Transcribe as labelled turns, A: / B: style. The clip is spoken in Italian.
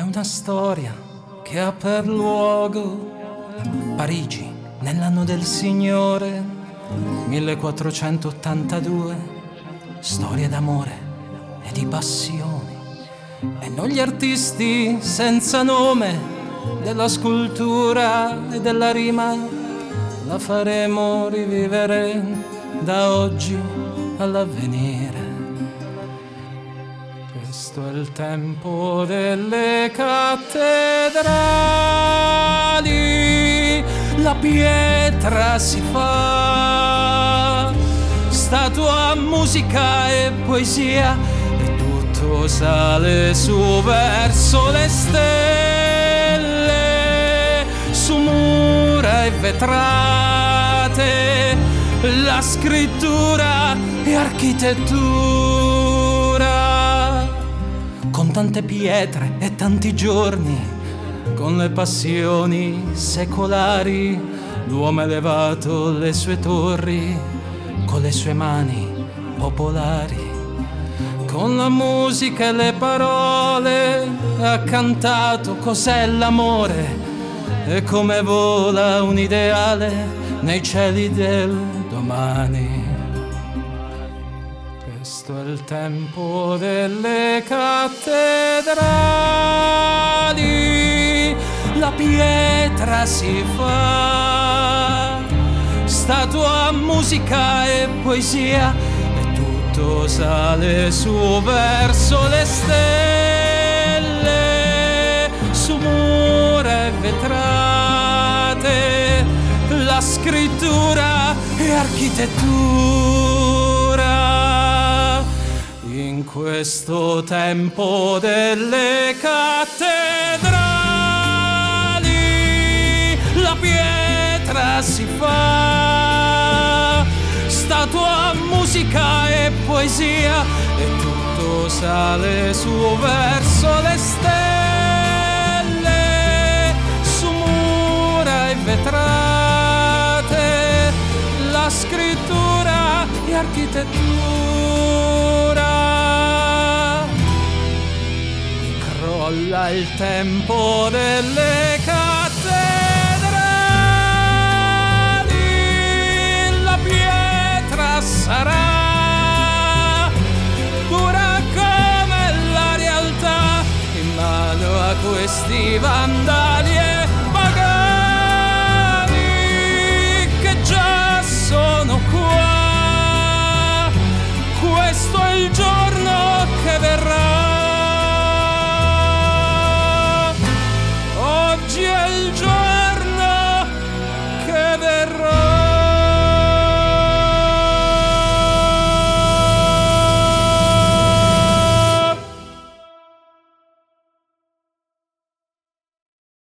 A: una storia che ha per luogo Parigi nell'anno del Signore 1482. Storie d'amore e di passioni, e non gli artisti senza nome della scultura e della rima la faremo rivivere da oggi all'avvenire. Questo è il tempo delle cattedrali, la pietra si fa statua, musica e poesia, e tutto sale su verso le stelle, su mura e vetrate, la scrittura e architettura, con tante pietre e tanti giorni, con le passioni secolari, l'uomo ha elevato le sue torri, con le sue mani popolari, con la musica e le parole ha cantato cos'è l'amore e come vola un ideale nei cieli del domani. Questo è il tempo delle cattedrali, la pietra si fa statua, musica e poesia, e tutto sale su verso le stelle, su mura e vetrate, la scrittura e architettura. In questo tempo delle cattedrali, la pietra si fa statua, musica e poesia, e tutto sale su verso le stelle, su mura e vetrate, la scrittura e architettura. E crolla il tempo delle cattedrali, la pietra sarà dura come la realtà in mano a questi vandali.